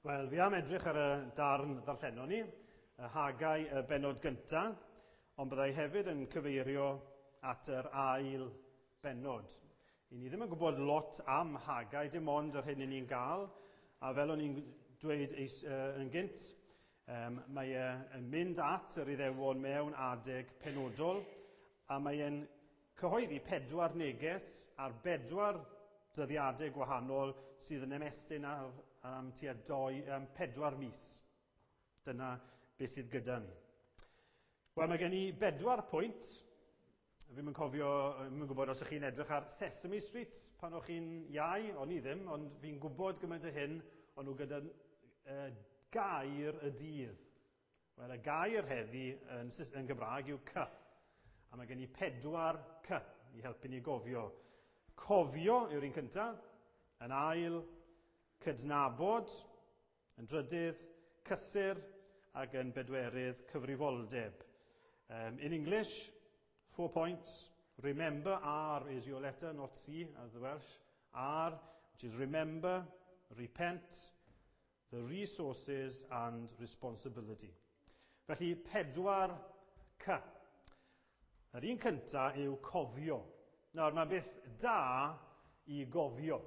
Wel, fi am edrych ar y darn ddarllenon ni, y Hagai y benod gyntaf, ond byddai hefyd yn cyfeirio at yr ail benod. I ni ddim yn gwybod lot am Hagai, dim ond yr hyn ni'n gael, a fel o'n i'n dweud yn gynt, mae e'n mynd at yr Iddewon mewn adeg penodol, a mae e'n cyhoeddi 4 neges ar 4 dyddiadau gwahanol sydd yn ymestyn am tua 4 mis. Dyna beth sydd gyda ni. Wel, mae gen i 4 pwynt. Fi'n gwybod os ych chi'n edrych ar Sesame Street pan o'ch chi'n iau, o'n i ddim, ond fi'n gwybod gymaint o hyn, ond nhw gyda gair y dydd. Wel, y gair heddi yn Gymraeg yw cy. A mae gen i 4 cy i helpu ni gofio. Cofio yw'r un cyntaf, yn ail, cydnabod, yn drydydd, cysur, ac yn bedwerydd, cyfrifoldeb. In English, 4 points. Remember, R is your letter, not C, as the Welsh. R, which is remember, repent, the resources and responsibility. Felly, 4 cy. Yr un cyntaf yw cofio. Nawr, mae beth da i gofio.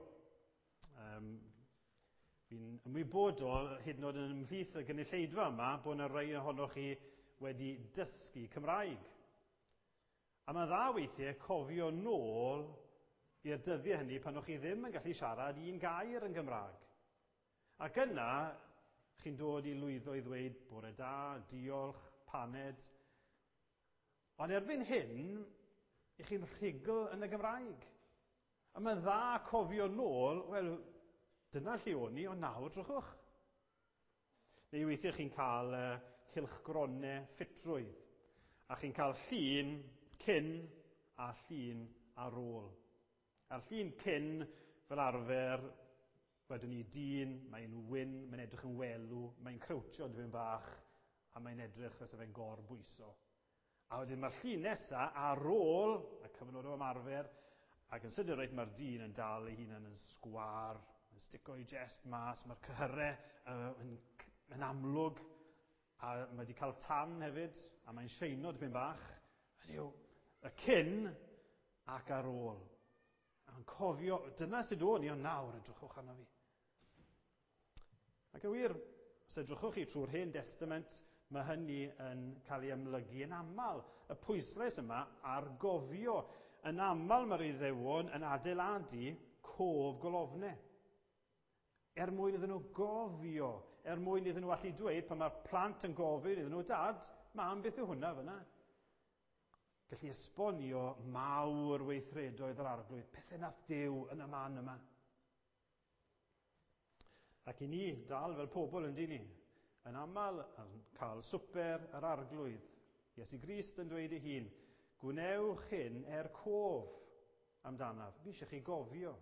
Fi'n ymwybodol, hyd yn oed yn ymhlith y gynulleidfa yma, bod yna rai ohonoch chi wedi dysgu Cymraeg. A mae dda weithiau cofio nôl i'r dyddiau hynny pan o'ch chi ddim yn gallu siarad un gair yn Gymraeg. Ac yna, chi'n dod i lwyddo i ddweud bore da, diolch, paned. Ond erbyn hyn, i chi'n rhugl yn y Gymraeg. A mae'n dda cofio nôl, wel, dyna lle o'n i, ond nawr drwchwch. Neu weithiau chi'n cael cylchgronau ffitrwydd, a chi'n cael llun cyn a llun ar ôl. A'r llun cyn fel arfer, wedyn ni dyn, mae'n wyn, mae'n edrych yn welw, mae'n crwtio dipyn bach, a mae'n edrych os fe'n gorbwyso. A wedyn mae'r llun nesaf ar ôl y cyfnod o ymarfer, ac yn sydyn reit mae'r dyn yn dal ei hunan yn sgwar, yn stico ei jest mas, mae'r cyhyrau yn amlwg, a mae wedi cael tan hefyd, a mae'n sheino dipyn bach. Hynny yw, y cyn ac ar ôl. A'n cofio, dyna sydd o'n i, ond nawr edrychwch arno fi. Ac yn wir, os edrychwch chi trwy'r Hen Testament, mae hynny yn cael ei ymlygu yn aml. Y pwyslais yma ar gofio. Yn aml mae'r Iddewon yn adeiladu cof golofnau. Mwyn iddyn nhw gofio. Mwyn iddyn nhw allu dweud pan mae'r plant yn gofyn iddyn nhw, dad, mam, beth yw hwnna fyna? Gallu esbonio mawr weithredoedd yr arglwydd. Pethau nath Duw yn y man yma. Ac i ni dal fel pobl yn di ni. Yn aml yn cael swper yr arglwydd. Iesu Grist yn dweud ei hun, gwnewch hyn cof amdanaf. Mi eisiau chi gofio.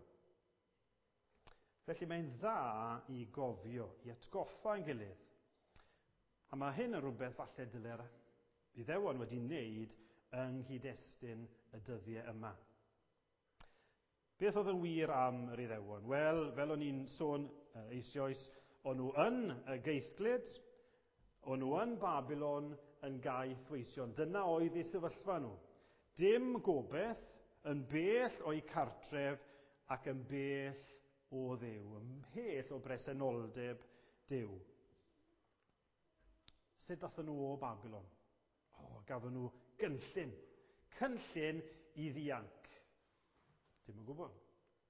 Felly mae'n dda i gofio, i atgoffa ein gilydd. A mae hyn yn rhywbeth falle dyle'r Iddewon wedi wneud yng nghyd-destun y dyddiau yma. Beth oedd yn wir am yr Iddewon? Wel, fel o'n i'n sôn eisoes, o'n nhw yn y geithglyd, o'n nhw yn Babylon yn gaeth weision. Dyna oedd eu sefyllfa nhw. Dim gobeth, yn bell o'i cartref ac yn bell o Dduw, ymhell o bresenoldeb Duw. Sut dathon nhw o Babylon? Gafon nhw gynllun. Cynllun i ddianc. Dim yn gwybod.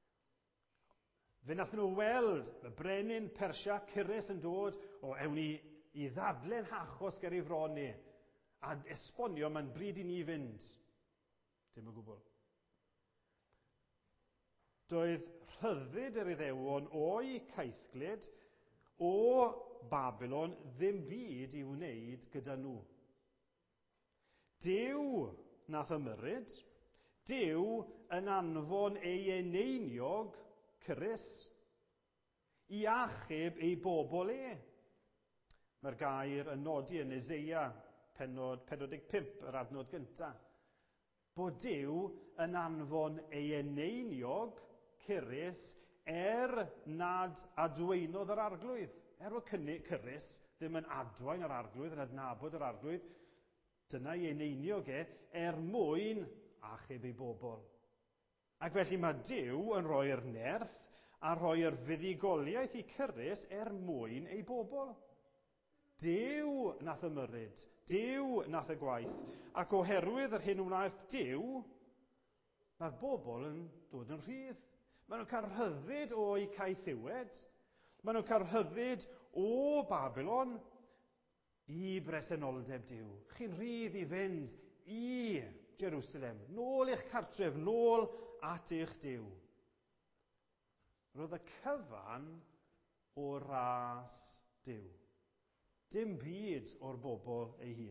Fe nath nhw weld y brenin Persia Cyrus yn dod ewn i ddadlen hachos ger ei fron ni, a esbonio mae'n bryd i ni fynd. Dim yn gwybod. Doedd rhyddid yr Iddewon o'i caethglyd o Babylon ddim byd i wneud gyda nhw. Duw nath ymyrryd, Duw yn anfon ei eneiniog Cyrus i achub ei bobl e. Mae'r gair yn nodi yn Eseia, pennod 45, yr adnod gyntaf. Bod Duw yn anfon ei eneiniog Cyrus nad adweinodd yr arglwydd, bod Cyrrys ddim yn adwain yr arglwydd, yn adnabod yr arglwydd, dyna ei eneiniog mwyn achub ei bobl. Ac felly mae Duw yn rhoi'r nerth a rhoi'r fuddugoliaeth i Cyrrys mwyn ei bobl. Duw nath ymyrryd, Duw nath y gwaith, ac oherwydd yr hyn wnaeth Duw, mae'r bobl yn dod yn rhydd. Maen nhw'n cael rhyddid o'i caethiwed, maen nhw'n cael rhyddid o Babylon i bresenoldeb Duw. Chi'n rhydd i fynd i Jerusalem, nôl i'ch cartref, nôl at eich Duw. Roedd y cyfan o ras Duw. Dim byd o'r bobl ei hun.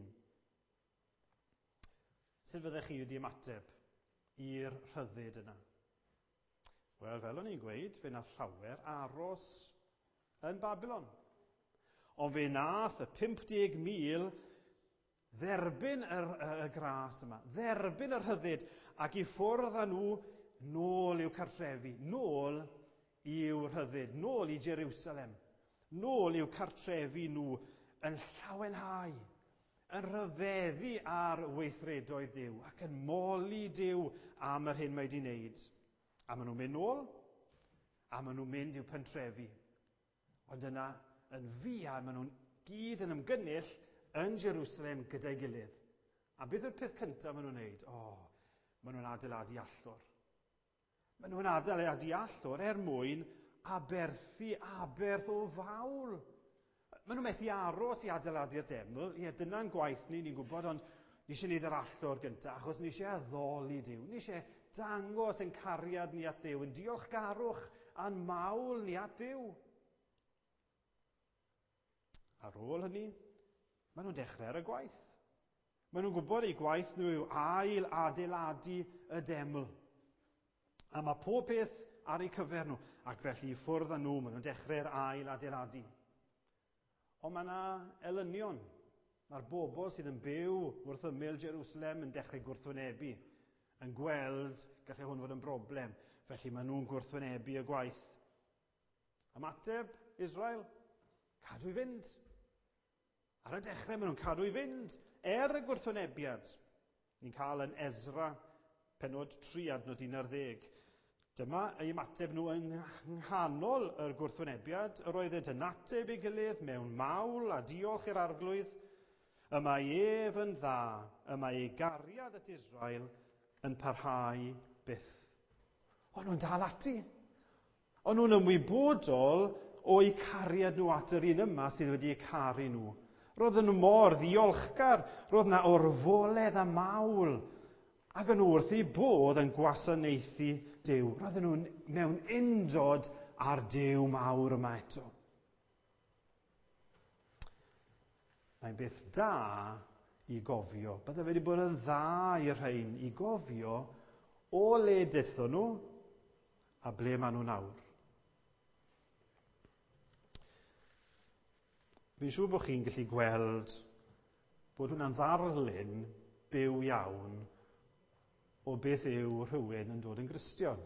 Sut fyddech chi wedi ymateb i'r rhyddid yna? Wel, fel o'n i'n gweud, fe nath llawer aros yn Babylon. Ond fe nath y 50,000 dderbyn y gras yma, dderbyn yr rhyddid, ac i ffwrdd â nhw nôl i'w cartrefi, nôl i'w rhyddid, nôl i Jerusalem, nôl i'w cartrefi nhw yn llawenhau, yn rhyfeddu ar weithredoedd Duw, ac yn moli Duw am yr hyn mae wedi wneud. A maen nhw'n mynd nôl, a maen nhw'n mynd i'w pentrefi. Ond yna, yn fuan, maen nhw'n gyd yn ymgynnull yn Jerusalem gyda'i gilydd. A beth yw'r peth cyntaf maen nhw'n wneud? Maen nhw'n adeiladu allor. Maen nhw'n adeiladu allor mwyn aberthu aberth o fawl. Maen nhw'n methu aros i adeiladu'r deml. Dyna'n gwaith ni'n gwybod, ond ni eisiau gwneud yr allor gyntaf, achos ni eisiau addoli Duw. Ni eisiau dangos yn cariad ni at Duw, yn diolchgarwch a'n mawl ni at Duw. Ar ôl hynny, maen nhw'n dechrau ar y gwaith. Maen nhw'n gwybod eu gwaith nhw yw ail adeiladu y deml. A mae pob peth ar eu cyfer nhw, ac felly i ffwrdd â nhw, maen nhw'n dechrau'r ail adeiladu. Ond mae yna elynion. Mae'r bobl sydd yn byw wrth ymyl Jerusalem yn dechrau gwrthwynebu, yn gweld gallai hwn fod yn broblem, felly maen nhw'n gwrthwynebu y gwaith. Ymateb Israel, cadw i fynd. Ar y dechrau maen nhw'n cadw i fynd, y gwrthwynebiad. Ni'n cael yn Ezra, pennod 3 adnod 11. Dyma ei ymateb nhw yng nghanol yr gwrthwynebiad, yr oeddynt yn ateb ei gilydd mewn mawl a diolch i'r arglwydd. Yma ef yn dda, yma ei gariad at Israel yn parhau byth. Ond nhw'n dal ati. Ond nhw'n ymwybodol o'i cariad nhw at yr un yma sydd wedi eu caru nhw. Roedden nhw mor ddiolchgar, roedd yna orfoledd a mawl, ac yn wrth eu bodd yn gwasanaethu Duw. Roedden nhw'n mewn undod ar Duw mawr yma eto. Mae'n beth da i gofio. Bydde wedi bod yn dda i'r rhain i gofio o le dethon nhw a ble maen nhw nawr. Fi'n siŵr bod chi'n gallu gweld bod hwnna'n ddarlun byw iawn o beth yw rhywun yn dod yn Gristion.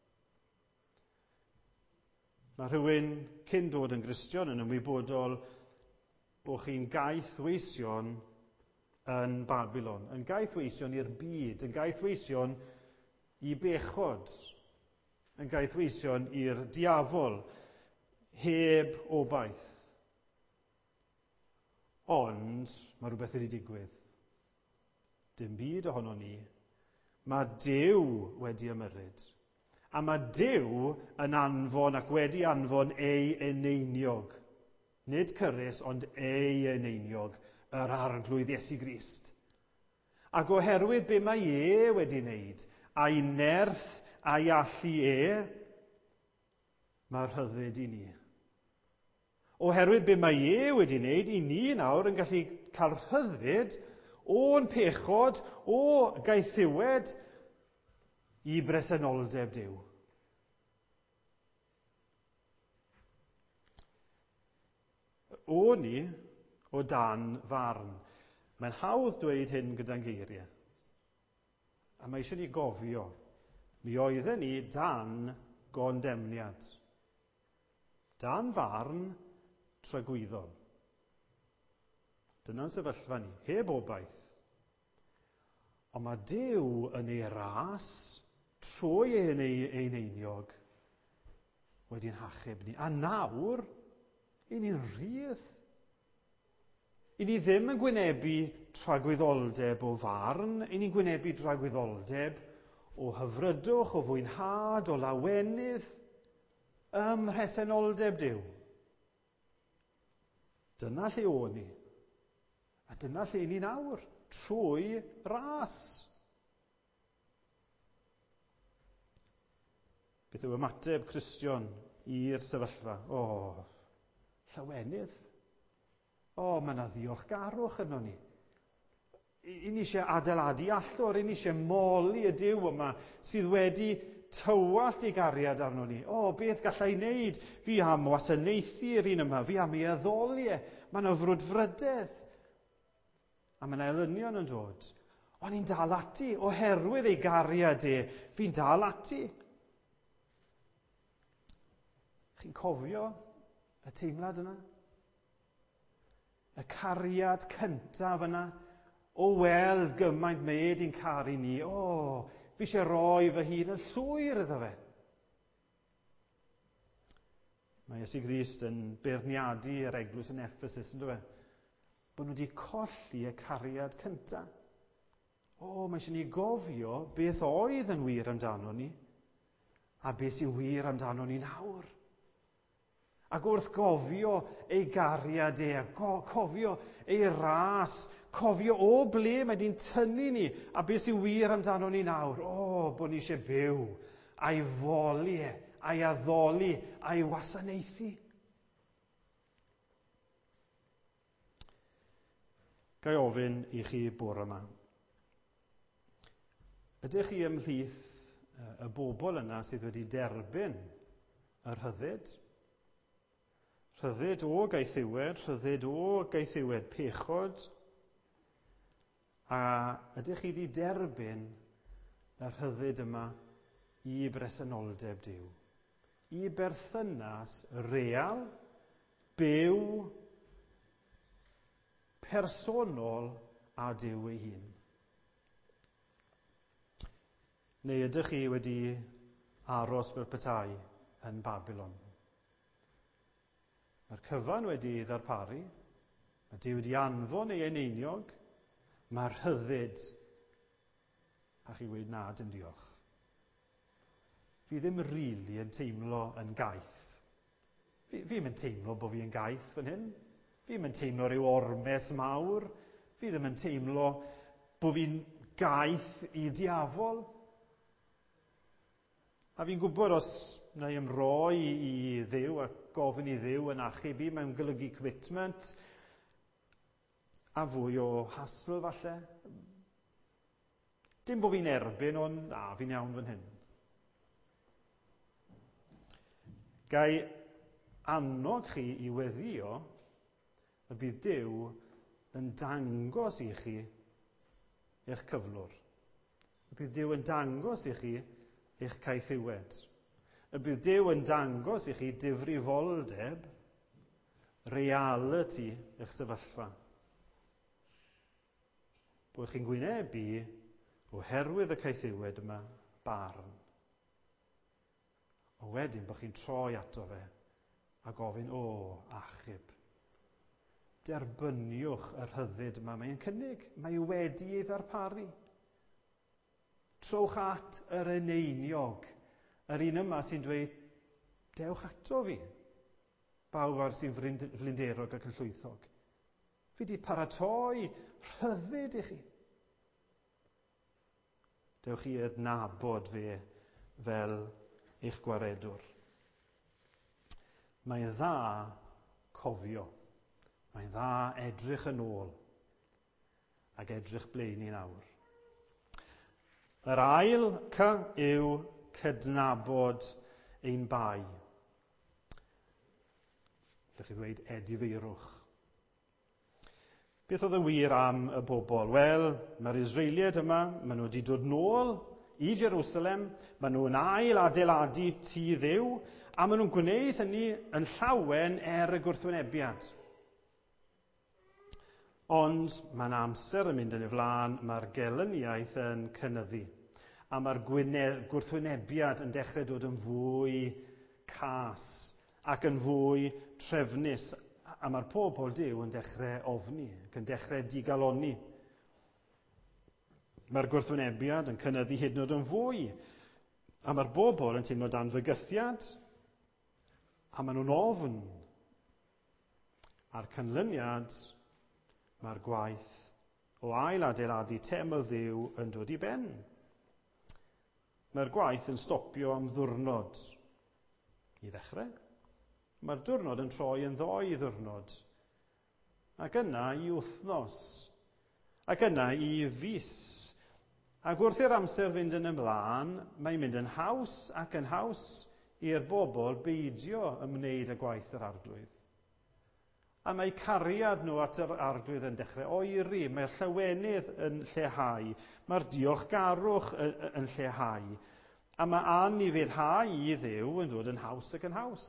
Mae rhywun cyn dod yn Gristion yn ymwybodol bod chi'n gaethweision yn Babylon, yn gaethweision i'r byd, yn gaethweision i bechod, yn gaethweision i'r diafol, heb obaith. Ond mae rhywbeth wedi digwydd. Dim byd ohono ni. Mae Duw wedi ymyrryd. A mae Duw yn anfon ac wedi anfon ei eneiniog. Nid Cyrrys, ond ei eneiniog, yr arglwydd Iesu Grist. Ac oherwydd be mae wedi wneud, a'i nerth a'i allu mae'r rhyddid i ni. Oherwydd be mae wedi wneud, i ni nawr yn gallu cael rhyddid o'n pechod, o gaethiwed i bresenoldeb Duw. O ni, o dan farn. Mae'n hawdd dweud hyn gyda'n geiriau. A mae eisiau ni gofio, mi oedden ni dan gondemniad. dan farn tragwyddol. Dyna'n sefyllfa ni, heb obaith. Ond mae Duw yn ei ras, trwy ein einiog, wedi'n hachub ni. A nawr, i ni'n rhydd. I ni ddim yn gwynebu tragwyddoldeb o farn, i ni'n gwynebu tragwyddoldeb o hyfrydwch, o fwynhad, o lawenydd, mhresenoldeb Duw. Dyna lle o'n ni. A dyna lle ni nawr, trwy ras. Beth yw ymateb Cristion i'r sefyllfa? Llawenydd. Mae yna ddiolchgarwch yno ni. I ni eisiau adeiladu allor, i ni eisiau moli y Duw yma sydd wedi tywallt ei gariad arno ni. Beth gallai wneud? Fi am wasanaethu'r un yma, fi am ei addoliau. Mae yna frwdfrydedd. A mae yna elynion yn dod. Ond ni'n dal ati, oherwydd ei gariad fi'n dal ati. Chi'n cofio y teimlad yna? Y cariad cyntaf yna, o weld gymaint mae di'n caru ni. Fi eisiau roi fy hun yn llwyr iddo fe. Mae Iesu Grist yn beirniadu yr eglwys yn Ephesus, ynddo fe? Bod nhw wedi colli y cariad cyntaf. Mae eisiau ni gofio beth oedd yn wir amdano ni, a beth sy'n wir amdano ni nawr. Ac wrth gofio ei gariad cofio ei ras, cofio o ble mae di'n tynnu ni, a beth sy'n wir amdano ni nawr. Bod ni eisiau byw, a'i foli, a'i addoli, a'i wasanaethu. Gai ofyn i chi bore yma. Ydych chi ymhlith y bobl yna sydd wedi derbyn y rhyddid? Rhyddid o gaethiwed, rhyddid o gaethiwed pechod. A ydych chi wedi derbyn y rhyddid yma i bresenoldeb Duw? I berthynas real, byw, personol a Duw ei hun. Neu ydych chi wedi aros fel petai yn Babylon? Mae'r cyfan wedi ddarparu, mae Duw wedi anfon ei eneiniog, mae'r rhyddid, a chi wedi na, dim diolch. Fi ddim rili yn teimlo yn gaeth. Fi ddim yn teimlo bod fi yn gaeth fan hyn. Fi ddim yn teimlo ryw ormes mawr. Fi ddim yn teimlo bod fi'n gaeth i diafol. A fi'n gwybod os na i ymroi i Dduw a gofyn i Dduw yn achub i mewn golygu commitment a fwy o hassle falle. Dim bod fi'n erbyn, ond fi'n iawn fan hyn. Gai annog chi i weddio y bydd Duw yn dangos i chi eich cyflwr. Y bydd Duw yn dangos i chi eich caethiwed. Y bydd Duw yn dangos i chi difrifoldeb, reality eich sefyllfa. Bod chi'n gwynebu oherwydd y caethiwed yma barn. A wedyn bod chi'n troi ato fe a gofyn, achub. Derbyniwch y rhyddid yma. Mae'n cynnig, mae wedi ei ddarparu. Trowch at yr eneiniog, yr un yma sy'n dweud, dewch ato fi, bawb ar sy'n flinderog ac yn llwythog. Fi wedi paratoi rhyddid i chi. Dewch chi adnabod fe fel eich gwaredwr. Mae'n dda cofio. Mae'n dda edrych yn ôl ac edrych bleuni nawr. Yr ail yw cydnabod ein bai. Lle chi ddweud edifeirwch. Beth oedd y wir am y bobl? Wel, mae'r Israeliad yma, maen nhw wedi dod nôl i Jerusalem, maen nhw'n ail adeiladu tŷ Dduw, A maen nhw'n gwneud hynny yn llawen y gwrthwynebiad. Ond mae'n amser yn mynd yn ei flaen, mae'r gelyniaeth yn cynyddu. A mae'r gwrthwynebiad yn dechrau dod yn fwy cas ac yn fwy trefnus. A mae'r pobl Duw yn dechrau ofni, ac yn dechrau digaloni. Mae'r gwrthwynebiad yn cynyddu hyd yn oed yn fwy. A mae'r bobl yn teimlo dan fygythiad, a maen nhw'n ofn. A'r canlyniad, mae'r gwaith o ail-adeiladu teml Dduw yn dod i ben. Mae'r gwaith yn stopio am ddiwrnod i ddechrau. Mae'r diwrnod yn troi yn 2 ddiwrnod. Ac yna i wythnos. Ac yna i fis. Ac wrth i'r amser fynd yn ymlaen, mae'n mynd yn haws ac yn haws i'r bobl beidio ymwneud â gwaith yr arglwydd. A mae cariad nhw at yr arglwydd yn dechrau oeri, mae'r llawenydd yn lleihau, mae'r diolchgarwch yn lleihau, a mae anifuddhau i Dduw yn dod yn haws ac yn haws.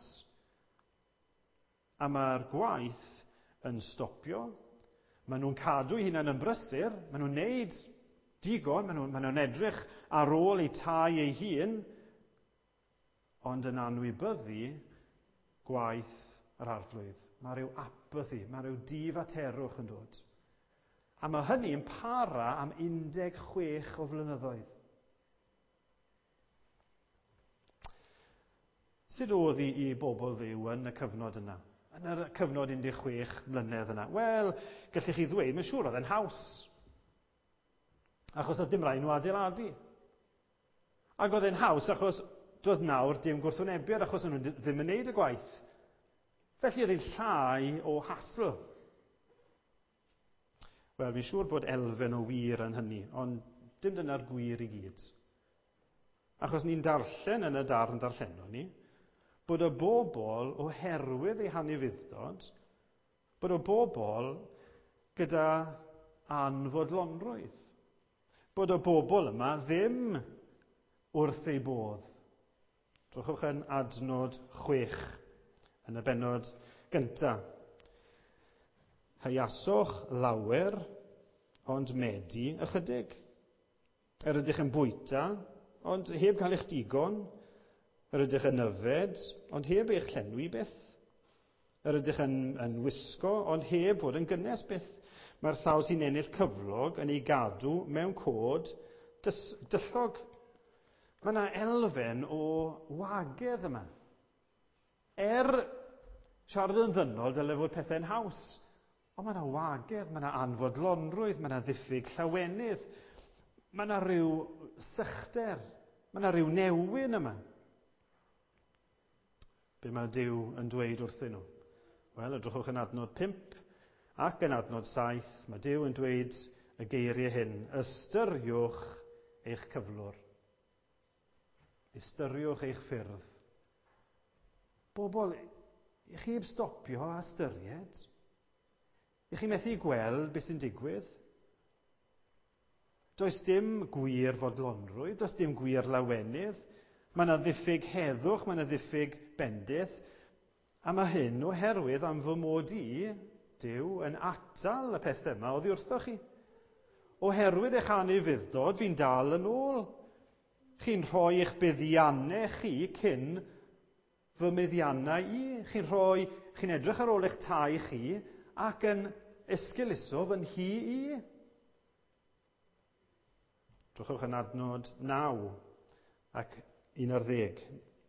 A mae'r gwaith yn stopio, maen nhw'n cadw eu hunain yn brysur, maen nhw'n neud digon, maen nhw'n edrych ar ôl eu tai eu hun, ond yn anwybyddu gwaith yr arglwydd. Mae rhyw apathy, mae rhyw difaterwch yn dod. A mae hynny yn para am 16 o flynyddoedd. Sut oedd i bobl Dduw yn y cyfnod yna? Yn y cyfnod 16 mlynedd yna? Wel, gallech chi ddweud, mae'n siŵr oedd e'n haws. Achos oedd dim rhaid nhw adeiladu. Ac oedd e'n haws achos doedd nawr dim gwrthwynebiad achos nhw ddim yn gwneud y gwaith. Felly oedd hi'n llai o hasl. Wel, fi'n siŵr bod elfen o wir yn hynny, ond dim dyna'r gwir i gyd. Achos ni'n darllen yn y darn darllenon ni, bod y bobl oherwydd eu hanufuddod, bod y bobl gyda anfodlonrwydd. Bod y bobl yma ddim wrth ei bodd. Drwchwch yn adnod 6 yn y bennod gyntaf. Hyaswch lawer, ond medi ychydig. Yr ydych yn bwyta, ond heb cael eich digon. Yr ydych yn yfed, ond heb eich llenwi byth. Yr ydych yn wisgo, ond heb fod yn gynnes byth. Mae'r sawl sy'n ennill cyflog yn ei gadw mewn cod dyllog. Mae yna elfen o wagedd yma. Siarad yn ddynol dyle fod pethau'n haws. Ond mae yna wagedd, mae yna anfodlonrwydd, mae yna ddiffyg llawenydd. Mae yna rhyw sychder, mae yna rhyw newyn yma. Be mae Duw yn dweud wrthyn nhw? Wel, edrychwch yn adnod 5 ac yn adnod 7, mae Duw yn dweud y geiriau hyn, ystyriwch eich cyflwr. Ystyriwch eich ffyrdd. Bobl, i chi heb stopio a ystyried? I chi methu gweld beth sy'n digwydd? Does dim gwir fodlonrwydd, does dim gwir lawenydd. Mae yna ddiffyg heddwch, mae yna ddiffyg bendith, a mae hyn oherwydd am fy mod i, Duw, yn atal y pethau yma oddi wrthoch chi. Oherwydd eich anufuddod, fi'n dal yn ôl. Chi'n rhoi eich buddiannau chi cyn fy meddiannau i. Chi'n edrych ar ôl eich tai chi ac yn esgyluso fy nhi i. Drwchwch yn adnod 9 ac 11.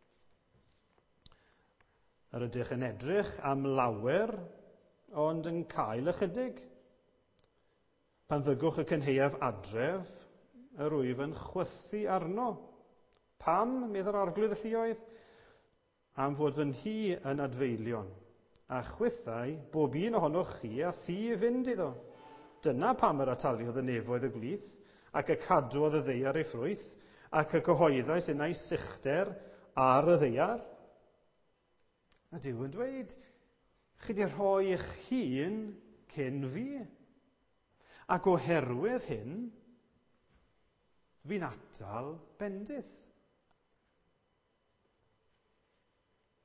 Yr ydych yn edrych am lawer, ond yn cael ychydig. Pan ddygwch y cynheuaf adref, yr wyf yn chwythu arno. Pam, medda'r arglwydd y lluoedd? Am fod fy nhi yn adfeilion, a chwythau bob un ohonoch chi a thi fynd iddo. Dyna pam yr ataliodd y nefoedd y glith, ac y cadwodd y ddeiar ei ffrwyth, ac y cyhoeddau sy'n ei sychter ar y ddeiar. A Duw yn dweud, chi wedi rhoi eich hun cyn fi. Ac oherwydd hyn, fi'n atal bendith.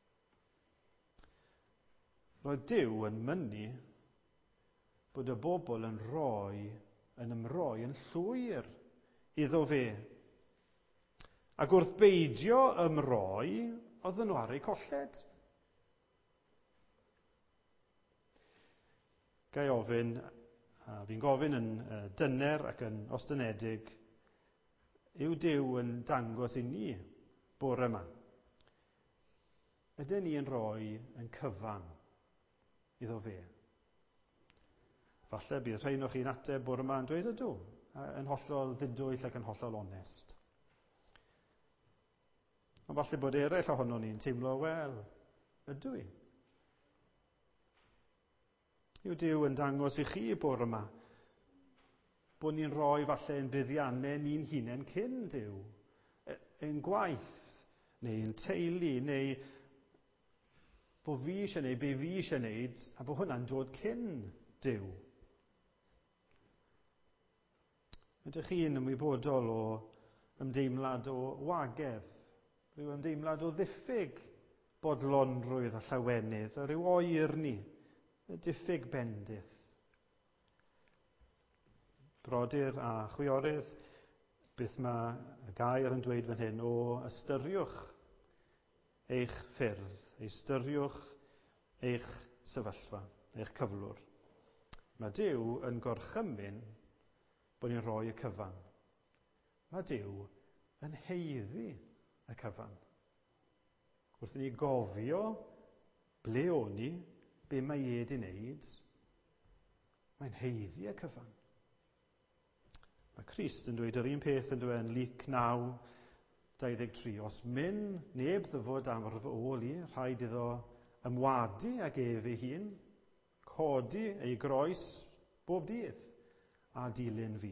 roedd Duw yn mynnu bod y bobl yn ymroi yn llwyr iddo fe. Ac wrth beidio ymroi, oedden nhw ar eu colled. Fi'n gofyn yn dyner ac yn ostynedig, yw Duw yn dangos i ni bore yma? Ydyn ni yn rhoi yn cyfan iddo fe? Falle bydd rhain o'ch chi'n ateb bore yma yn dweud ydw, yn hollol ddidwyll ac yn hollol onest. Ond falle bod eraill ohonon ni'n teimlo, wel, ydw i? Yw Duw yn dangos i chi bore yma bod ni'n rhoi falle yn buddiannau ni'n hunain cyn Duw? Ein gwaith, neu ein teulu, neu bod fi eisiau neud be fi eisiau neud, a bod hwnna'n dod cyn Duw. Ydych chi'n ymwybodol o ymdeimlad o wagedd, rhyw ymdeimlad o ddiffyg bodlonrwydd a llawenydd, a ryw oerni, y diffyg bendith. Brodyr a chwiorydd, beth mae y gair yn dweud fan hyn, o ystyriwch eich ffyrdd, ystyriwch eich sefyllfa, eich cyflwr. Mae Duw yn gorchymyn bod ni'n rhoi y cyfan. Mae Duw yn heiddi y cyfan. Wrth i ni gofio ble o'n ni, be mae e di wneud, mae'n heiddi y cyfan. Mae Crist yn dweud yr un peth yn dweud yn Luc 9:23. Os mynd neb ddyfod am fy ôl i, rhaid iddo ymwadu ag ef ei hun, codi ei groes bob dydd a dilyn fi.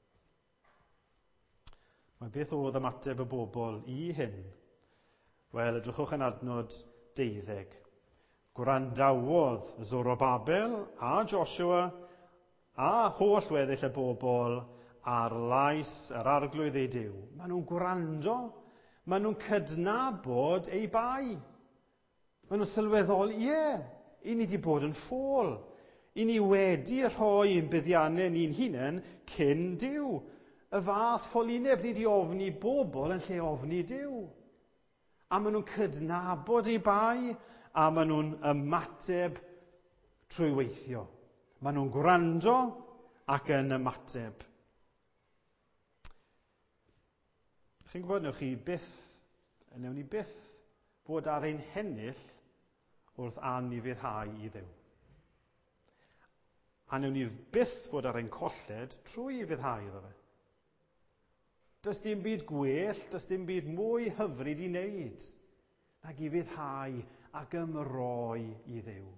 Mae beth oedd ymateb y bobl i hyn? Wel, edrychwch yn adnod 12. Gwrandawodd Zorobabel a Joshua a holl weddill y bobl ar lais yr arglwydd ei Duw. Maen nhw'n gwrando, maen nhw'n cydnabod ei bai. Maen nhw'n sylweddol, i ni wedi bod yn ffôl. I ni wedi rhoi ein buddiannau ni'n hunain cyn Duw. Y fath ffolineb ni wedi ofni bobl yn lle ofni Duw. A maen nhw'n cydnabod ei bai, a maen nhw'n ymateb trwy weithio. Maen nhw'n gwrando ac yn ymateb. Chi'n gwybod, newn ni byth fod ar ein hennill wrth anifuddhau i Dduw. A newn ni byth fod ar ein colled trwy fuddhau iddo fe. Does dim byd gwell, does dim byd mwy hyfryd i wneud nag i fuddhau ac ymroi i Dduw.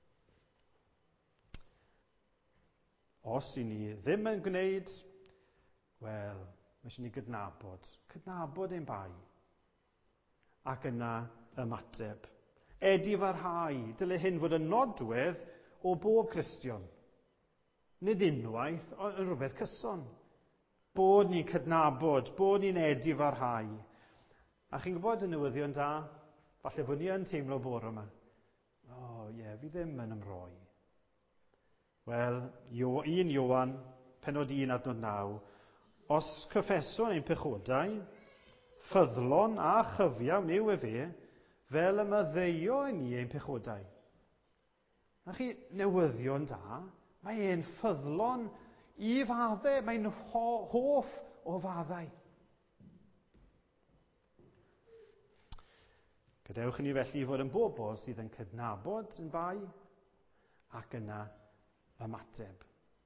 Os i ni ddim yn gwneud, wel, mae eisiau ni cydnabod ein bai, ac yna ymateb. Edifarhau, dyle hyn fod yn nodwedd o bob Cristion. Nid unwaith, ond yn rhywbeth cyson. Bod ni'n cydnabod, bod ni'n edifarhau. A chi'n gwybod y newyddion da? Falle bod ni yn teimlo bore yma. Fi ddim yn ymroi. Wel, 1 Ioan, pennod 1 adnod 9, os cyffeson ein pechodau, ffyddlon a chyfiawn yw e fe, fel y maddeio i ni ein pechodau. A chi, newyddion da, mae e'n ffyddlon i faddau, mae'n hoff o faddau. Gadewch i ni felly fod yn bobl sydd yn cydnabod yn bai ac yna ymateb.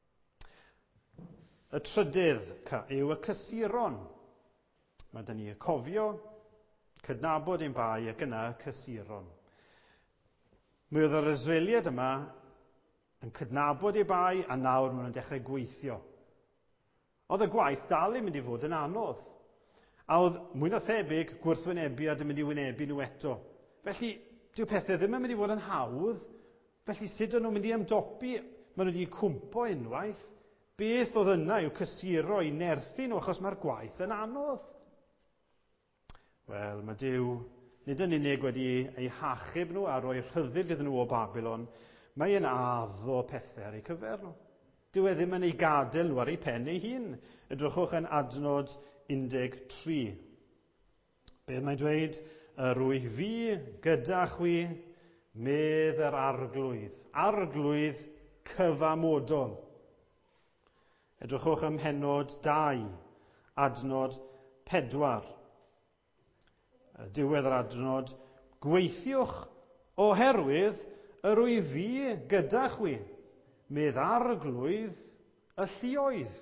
Y trydydd yw y cysuron. Mae dyn ni cofio, cydnabod ein bai ac yna cysuron. Mi oedd yr Israeliad yma yn cydnabod ei bai a nawr maen nhw'n dechrau gweithio. Oedd y gwaith dal yn mynd i fod yn anodd. A oedd mwy na thebyg gwrthwynebiad yn mynd i wynebu nhw eto. Felly, dyw pethau ddim yn mynd i fod yn hawdd. Felly, sut o'n nhw'n mynd i ymdopi? Maen nhw wedi cwmpo unwaith. Beth oedd yna yw cysuro i nerthu nhw achos mae'r gwaith yn anodd. Wel, mae Duw nid yn unig wedi eu hachub nhw a roi rhyddid iddyn nhw o Babylon, mae e'n addo pethau ar eu cyfer nhw. Dyw e ddim yn ei gadael nhw ar ei pen ei hun. Edrychwch yn adnod 13. Beth mae'n dweud? Rwy fi gyda chwi, medd yr arglwydd. Arglwydd cyfamodol. Edrychwch ym Mhennod 2, adnod 4. Diwedd yr adnod, gweithiwch oherwydd rwy fi gyda chwi, medd arglwydd y lluoedd.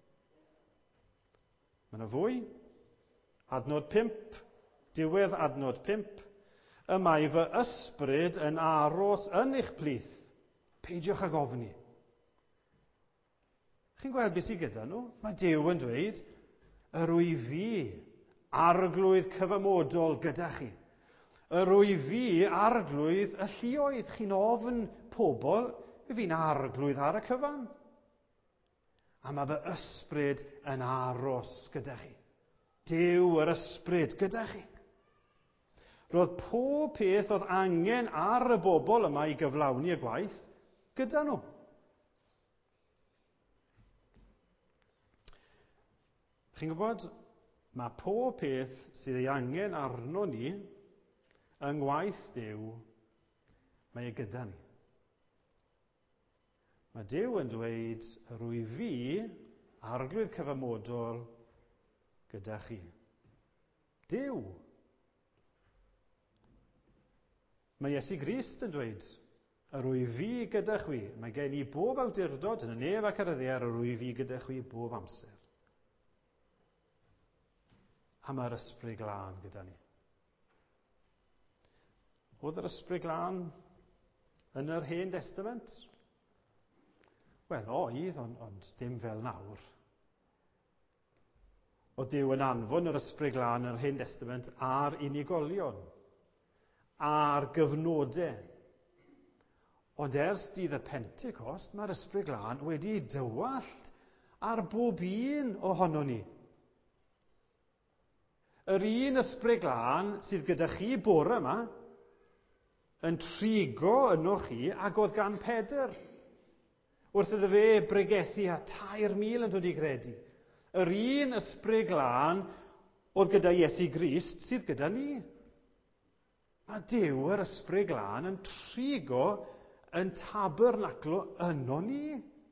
Mae yna fwy. Adnod 5, diwedd adnod 5. Y mae fy ysbryd yn aros yn eich plith. Peidiwch ag ofni. Chi'n gweld beth sydd gyda nhw? Mae Duw yn dweud, rwy fi arglwydd cyfamodol gyda chi. Rwy fi arglwydd y lluoedd. Chi'n ofn pobl, fi'n arglwydd ar y cyfan. A mae fy ysbryd yn aros gyda chi. Duw yr ysbryd gyda chi. Roedd pob peth oedd angen ar y bobl yma i gyflawni y gwaith gyda nhw. Chi'n gwybod, mae pob peth sydd ei angen arno ni yng ngwaith Duw, mae e gyda ni. Mae Duw yn dweud, rwy fi arglwydd cyfamodol gyda chi. Duw. Mae Iesu Grist yn dweud, rwy fi gyda chwi. Mae gen i bob awdurdod yn y nef ac ar y ddaear, rwy fi gyda chwi bob amser. A mae'r ysbryd glân gyda ni. Oedd yr ysbryd glân yn yr Hen Testament? Wel, oedd, ond dim fel nawr. Oedd Duw yn anfon yr ysbryd glân yn yr Hen Testament ar unigolion, ar gyfnodau. Ond ers dydd y Pentecost, mae'r ysbryd glân wedi dywallt ar bob un ohono ni. Yr un ysbryd glân sydd gyda chi bore yma yn trigo ynoch chi ac oedd gan Pedr. Wrth iddo fe bregethu a 3,000 yn dod i gredu. Yr un ysbryd glân oedd gyda Iesu Grist sydd gyda ni. Mae Duw yr ysbryd glân yn trigo yn tabernaclo yno ni.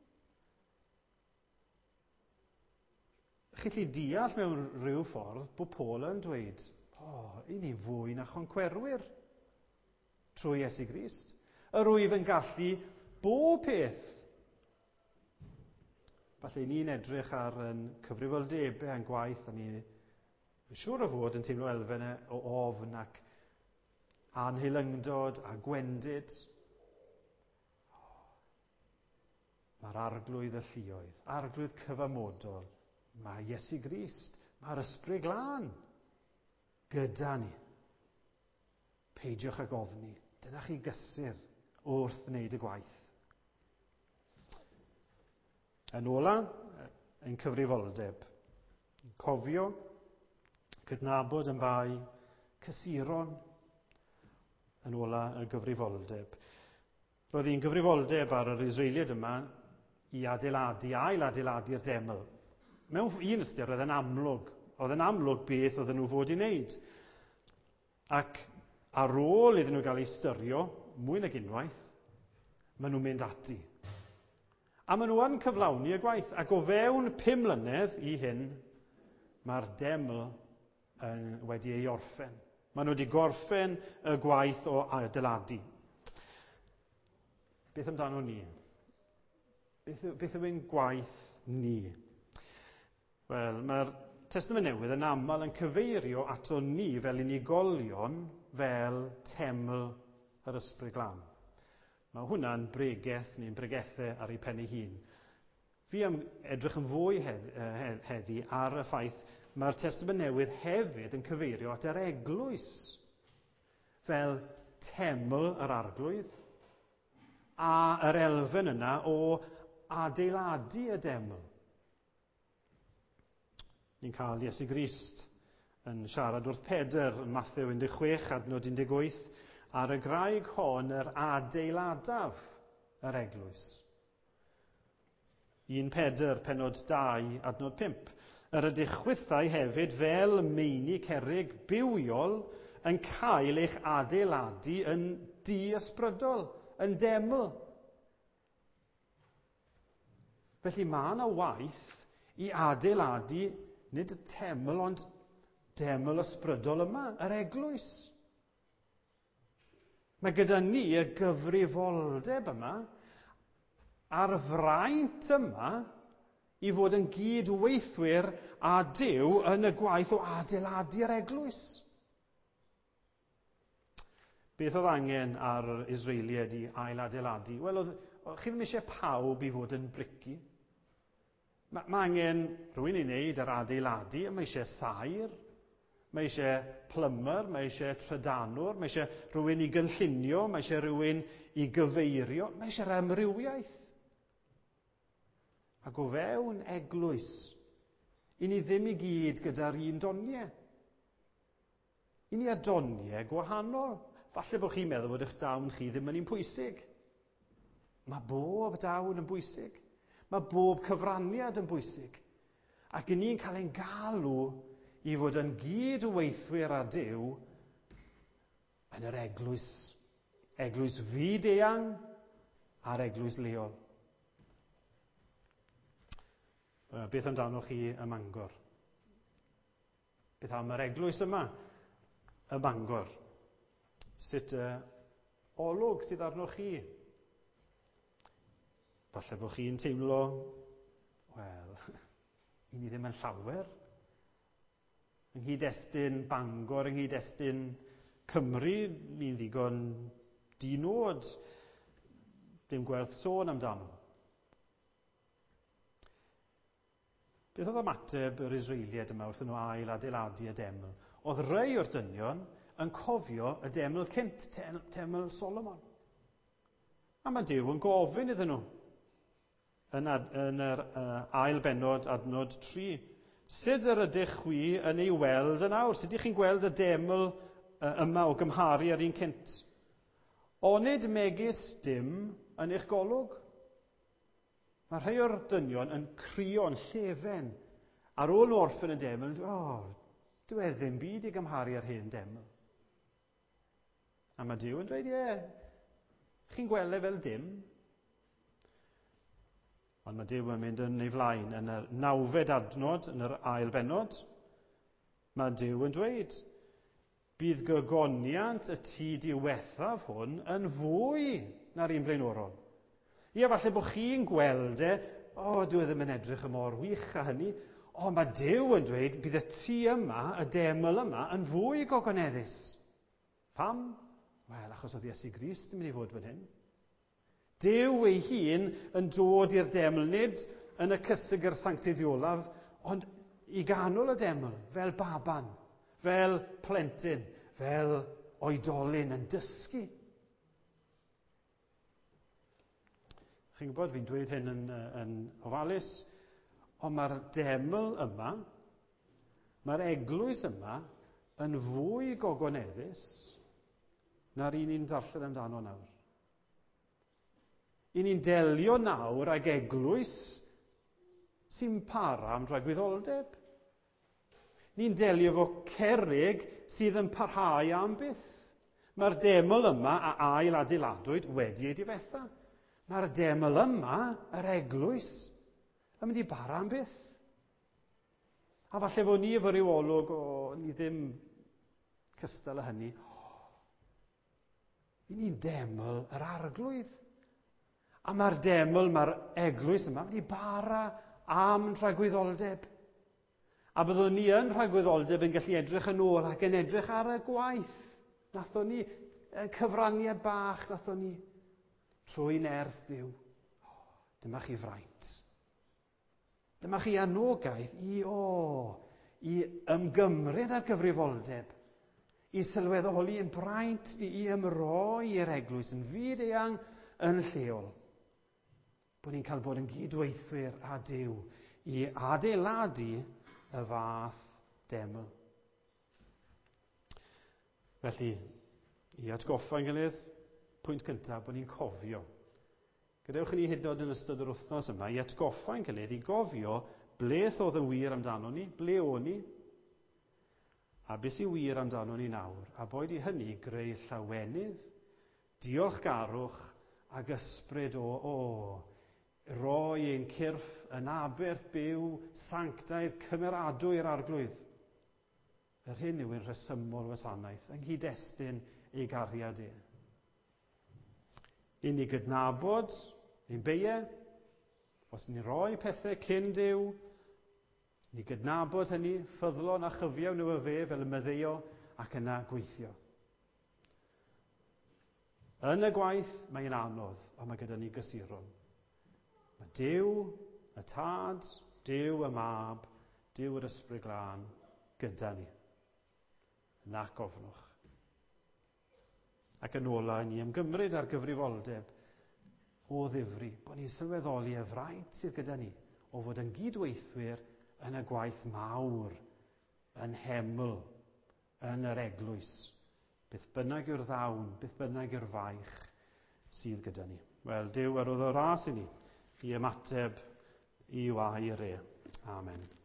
Chi'n gallu deall mewn rhyw ffordd bod Paul yn dweud, i ni fwy na choncwerwyr trwy Iesu Grist. Yr wyf yn gallu bob peth. Falle ni'n edrych ar cyfrifoldebau yn gwaith, a ni'n siŵr o fod yn teimlo elfen o ofn ac anheilyngdod a gwendid. Mae'r arglwydd y lluoedd, arglwydd cyfamodol. Mae Iesu Grist, mae'r ysbryd glân gyda ni. Peidiwch ag ofni. Dyna chi gysur wrth wneud y gwaith. Yn ola, ein cyfrifoldeb. Cofio, cydnabod yn bai, cysuron yn ola y gyfrifoldeb. Roedd hi'n gyfrifoldeb ar yr Israeliad yma i ail-adeiladu'r deml. Mewn un ystyr oedd yn amlwg beth oedden nhw fod i wneud. Ac ar ôl iddyn nhw gael eu styrio, mwy nag unwaith, maen nhw'n mynd ati. A maen nhw yn cyflawni y gwaith. Ac o fewn 5 mlynedd i hyn, mae'r deml wedi ei orffen. Maen nhw wedi gorffen y gwaith o adeiladu. Beth amdano ni? Beth yw ein gwaith ni? Wel, mae'r Testament Newydd yn aml yn cyfeirio ato ni fel unigolion fel teml yr ysbryd glân. Mae hwnna'n bregethau ar ei pen ei hun. Fi am edrych yn fwy heddi ar y ffaith mae'r Testament Newydd hefyd yn cyfeirio at yr eglwys fel teml yr arglwydd a yr elfen yna o adeiladu y deml. Ni'n cael Iesu Grist yn siarad wrth Pedr yn Mathew 16 adnod 18 ar y graig hon yr adeiladaf yr eglwys. 1 Pedr pennod 2 adnod 5. Yr ydych chwythau hefyd fel meini cerrig bywiol yn cael eich adeiladu yn di-ysbrydol, yn deml. Felly mae yna waith i adeiladu nid y teml ond deml ysbrydol yma, yr eglwys. Mae gyda ni y gyfrifoldeb yma a'r fraint yma i fod yn gydweithwyr â Duw yn y gwaith o adeiladu'r eglwys. Beth oedd angen ar yr Israeliad i ailadeiladu? Wel, chi ddim eisiau pawb i fod yn brici. Mae angen rhywun i wneud yr adeiladu, mae eisiau sair, mae eisiau plymer, mae eisiau trydanwr, mae eisiau rhywun i gynllunio, mae eisiau rhywun i gyfeirio, mae eisiau amrywiaeth. Ac o fewn eglwys, i ni ddim i gyd gyda'r un doniau. I ni a doniau gwahanol. Falle bod chi'n meddwl bod eich dawn chi ddim yn un pwysig. Mae bob dawn yn bwysig. Mae bob cyfraniad yn bwysig. Ac i ni'n cael ein galw i fod yn gydweithwyr â Duw yn yr eglwys. Eglwys fyd-eang a'r eglwys leol. Beth amdano chi ym Mangor? Beth am yr eglwys yma ym Mangor? Sut olwg sydd arnoch chi? Falle bod chi'n teimlo, wel, i ni ddim yn llawer. Yng nghyd-destun Bangor, yng nghyd-destun Cymru, ni'n ddigon dinod. Dim gwerth sôn amdano. Beth oedd ymateb yr Israeliad yma wrth nhw ail-adeiladu y deml? Oedd rhai o'r dynion yn cofio y deml cynt, teml Solomon. A mae Duw yn gofyn iddyn nhw yn yr ail benod adnod 3. Sut yr ydych chwi yn ei weld yn awr? Sut ydych chi'n gweld y deml yma o gymharu ar un cynt? Onid megis dim yn eich golwg? Mae rhai o'r dynion yn crio'n llefen ar ôl orffen y deml. Dyw e ddim byd i gymharu ar hen deml. A mae Duw yn dweud, chi'n gweld e fel dim. Ond mae Duw yn mynd yn ei flaen yn y 9fed adnod, yn yr ail benod. Mae Duw yn dweud, bydd gygoniant y tŷ diwethaf hwn yn fwy na'r un blaenorol. Falle bod chi'n gweld dyw e ddim yn edrych y mor wych â hynny, ond mae Duw yn dweud, bydd y tŷ yma, y deml yma, yn fwy gogoneddus. Pam? Wel, achos oedd Iesu Grist yn mynd i fod fan hyn. Duw ei hun yn dod i'r deml, nid yn y cysygyr sanctiddiolaf, ond i ganol y deml, fel baban, fel plentyn, fel oedolyn yn dysgu. Chi'n gwybod, fi'n dweud hyn yn ofalus, ond mae'r deml yma, mae'r eglwys yma, yn fwy gogoneddus na'r un ni'n darllen amdano nawr. I ni'n delio nawr ag eglwys sy'n para am dragwyddoldeb. Ni'n delio fo cerrig sydd yn parhau am byth. Mae'r deml yma a ail-adeiladwyd wedi ei difetha. Mae'r deml yma, yr eglwys, yn mynd i bara am byth. A falle fod ni efo ryw olwg, ni ddim cystal â hynny. Ni'n deml yr arglwydd. A mae'r deml, mae'r eglwys yma, mynd i bara am rhagwyddoldeb. A byddwn ni yn rhagwyddoldeb yn gallu edrych yn ôl ac yn edrych ar y gwaith. Nathon ni, cyfraniad bach nathon ni. Trwy'n nerth Duw. Dyma chi fraint. Dyma chi anogaeth i ymgymryd â'r gyfrifoldeb, i sylweddoli yn braint i ymroi i'r eglwys yn fyd-eang yn lleol. Bod ni'n cael bod yn gydweithwyr â Duw i adeiladu y fath deml. Felly, i atgoffa'n gilydd, pwynt cyntaf, bod ni'n cofio. Gadewch i ni hyd yn oed yn ystod yr wythnos yma, i atgoffa'n gilydd, i gofio bleth oedd yn wir amdano ni, ble o'n ni, a beth sy'n wir amdano ni nawr, a boed i hynny greu llawenydd, diolchgarwch ac ysbryd roi ein cyrff yn aberth byw, sanctaidd, cymeradwy'r arglwydd. Yr hyn yw ein rhesymol wasanaeth, yng nghyd-destun ei gariad e. I ni gydnabod ein beie, os ni'n rhoi pethau cyn Duw, ni gydnabod hynny, ffyddlon a chyfiawn nhw y fe fel y meddeio ac yna gweithio. Yn y gwaith mae'n anodd, ond mae gyda ni gysuron. Mae Duw, y Tad, Duw y Mab, Duw yr Ysbryd Glân gyda ni. Nac ofnwch. Ac yn ola, ni ymgymryd ar gyfrifoldeb o ddifri, bod ni'n sylweddoli y fraint sydd gyda ni o fod yn gydweithwyr yn y gwaith mawr, yn heml, yn yr eglwys. Beth bynnag yw'r ddawn, beth bynnag yw'r faich sydd gyda ni. Wel, Duw arwyddo ras i ni i ymateb i wair e. Amen.